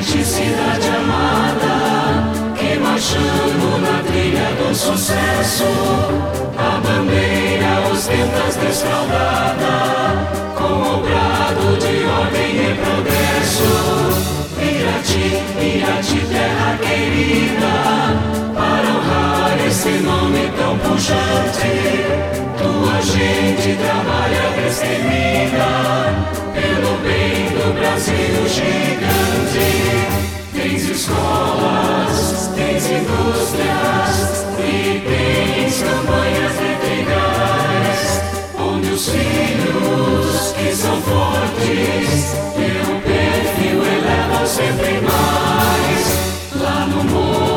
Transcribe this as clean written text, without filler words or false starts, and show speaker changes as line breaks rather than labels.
gente, cidade amada, que marchando na trilha do sucesso, a bandeira ostenta desfraldada, com o brado de ordem e progresso. Irati, terra querida, para honrar esse nome tão pujante, tua gente trabalha destemida, pelo bem do Brasil gigante. Tens escolas, tens indústrias e tens campanhas legais, onde os filhos que são fortes teu perfil elevam sempre mais. Lá no mundo